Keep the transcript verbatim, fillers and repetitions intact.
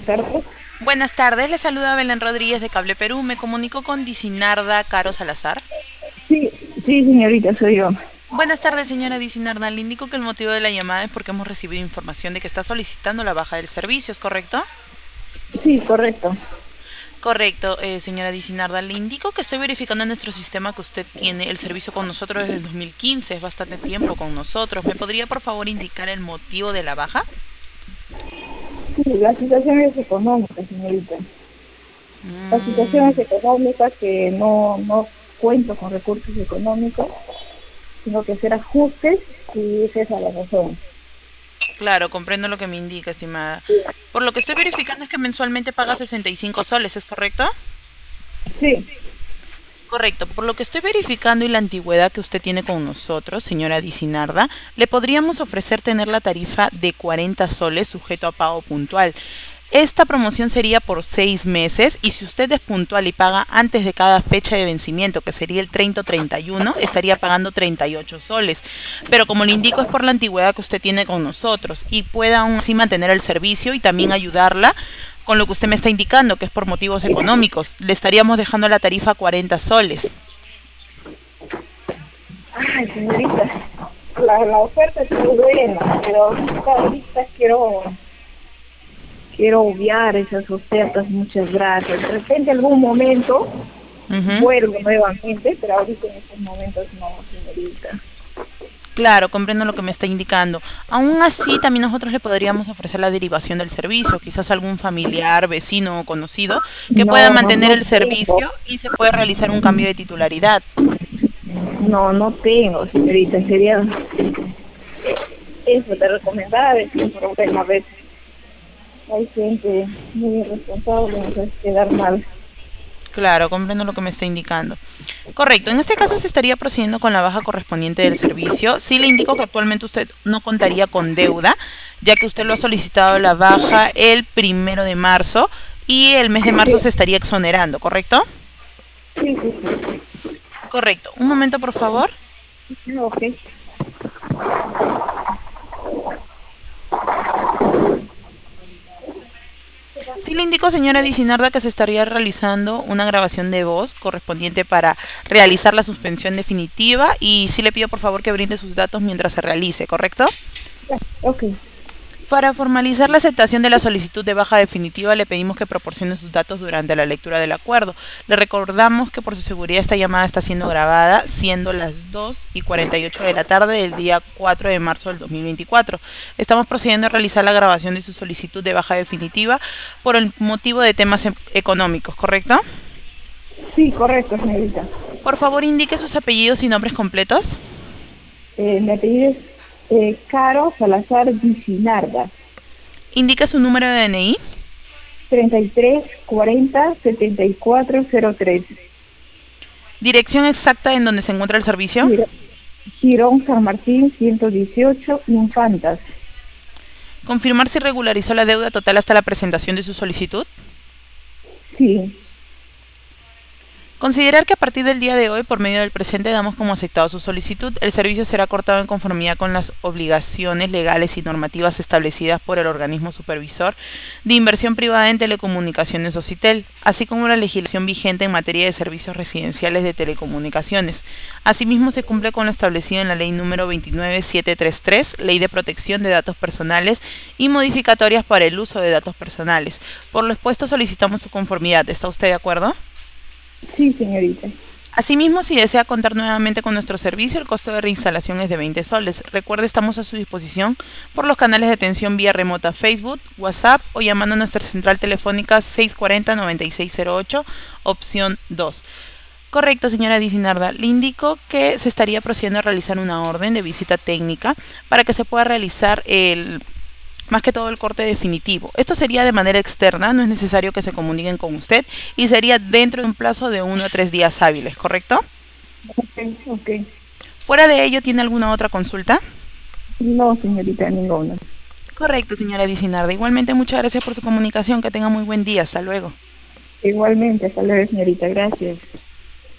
tardes. Buenas tardes, le saluda Belén Rodríguez de Cable Perú. Me comunico con Dicinarda Caro Salazar. Sí, sí, señorita, soy yo. Buenas tardes, señora Dicinarda. Le indico que el motivo de la llamada es porque hemos recibido información de que está solicitando la baja del servicio, ¿es correcto? Sí, correcto. Correcto, eh, señora Dicinarda. Le indico que estoy verificando en nuestro sistema que usted tiene el servicio con nosotros desde el dos mil quince, es bastante tiempo con nosotros. ¿Me podría, por favor, indicar el motivo de la baja? Sí, la situación es económica, señorita. La situación es Mm. económica que no, no cuento con recursos económicos, sino que hacer ajustes y esa es la razón. Claro, comprendo lo que me indica, estimada. Por lo que estoy verificando es que mensualmente paga sesenta y cinco soles, ¿es correcto? Sí, Correcto. Por lo que estoy verificando y la antigüedad que usted tiene con nosotros, señora Dicinarda, le podríamos ofrecer tener la tarifa de cuarenta soles sujeto a pago puntual. Esta promoción sería por seis meses y si usted es puntual y paga antes de cada fecha de vencimiento, que sería el treinta o treinta y uno, estaría pagando treinta y ocho soles. Pero como le indico es por la antigüedad que usted tiene con nosotros y pueda aún así mantener el servicio y también ayudarla con lo que usted me está indicando, que es por motivos económicos. Le estaríamos dejando la tarifa a cuarenta soles. ay, señorita, la, la oferta es muy buena, pero ahorita, ahorita quiero, quiero obviar esas ofertas, muchas gracias. De repente, algún momento, Ujú. vuelvo nuevamente, pero ahorita en estos momentos no, señorita. Claro, comprendo lo que me está indicando. Aún así, también nosotros le podríamos ofrecer la derivación del servicio, quizás algún familiar, vecino o conocido que pueda No, no, mantener no el tengo. servicio y se puede realizar un cambio de titularidad. No, no tengo, señorita. Sería eso, te recomendaba decir un problema. A veces hay gente muy irresponsable, nos hace quedar mal. Claro, comprendo lo que me está indicando. Correcto, en este caso se estaría procediendo con la baja correspondiente del servicio. Sí le indico que actualmente usted no contaría con deuda, ya que usted lo ha solicitado la baja el primero de marzo y el mes de marzo Sí, se estaría exonerando, ¿correcto? sí, sí, Correcto. Un momento, por favor. sí. Ok. Sí le indico, señora Dicinarda, que se estaría realizando una grabación de voz correspondiente para realizar la suspensión definitiva y sí le pido por favor que brinde sus datos mientras se realice, ¿correcto? Ya, ok. Para formalizar la aceptación de la solicitud de baja definitiva le pedimos que proporcione sus datos durante la lectura del acuerdo. Le recordamos que por su seguridad esta llamada está siendo grabada, siendo las dos y cuarenta y ocho de la tarde del día cuatro de marzo del dos mil veinticuatro. Estamos procediendo a realizar la grabación de su solicitud de baja definitiva por el motivo de temas e- económicos, ¿correcto? Sí, correcto, señorita. Por favor, indique sus apellidos y nombres completos. Eh, mi apellido es eh, Caro Salazar Vicinarda. Indique su número de D N I. treinta y tres cuarenta setenta y cuatro cero tres. Dirección exacta en donde se encuentra el servicio. Giro- Girón San Martín ciento dieciocho, Infantas. Confirmar si regularizó la deuda total hasta la presentación de su solicitud. Sí, Considerar que a partir del día de hoy, por medio del presente, damos como aceptado su solicitud. El servicio será cortado en conformidad con las obligaciones legales y normativas establecidas por el organismo supervisor de inversión privada en telecomunicaciones OCITEL, así como la legislación vigente en materia de servicios residenciales de telecomunicaciones. Asimismo, se cumple con lo establecido en la Ley número veintinueve mil setecientos treinta y tres, Ley de Protección de Datos Personales y modificatorias para el uso de datos personales. Por lo expuesto, solicitamos su conformidad. ¿Está usted de acuerdo? sí, señorita. Asimismo, si desea contar nuevamente con nuestro servicio, el costo de reinstalación es de veinte soles. Recuerde, estamos a su disposición por los canales de atención vía remota Facebook, WhatsApp o llamando a nuestra central telefónica seiscientos cuarenta, noventa y seis cero ocho, opción dos. Correcto, señora Dicinarda. Le indico que se estaría procediendo a realizar una orden de visita técnica para que se pueda realizar el más que todo el corte definitivo. Esto sería de manera externa, no es necesario que se comuniquen con usted y sería dentro de un plazo de uno a tres días hábiles, ¿correcto? Ok, ok. Fuera de ello, ¿tiene alguna otra consulta? No, señorita, ninguna. Correcto, señora Dicinarda. Igualmente, muchas gracias por su comunicación. Que tenga muy buen día. Hasta luego. Igualmente, hasta luego, señorita. Gracias.